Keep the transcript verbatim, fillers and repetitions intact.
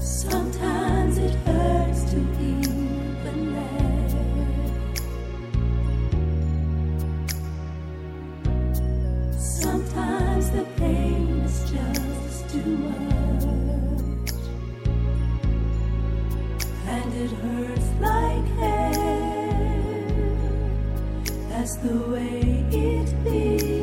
Sometimes it hurts to even laugh. Sometimes the pain is just too much, and it hurts like hell. That's the way it feels.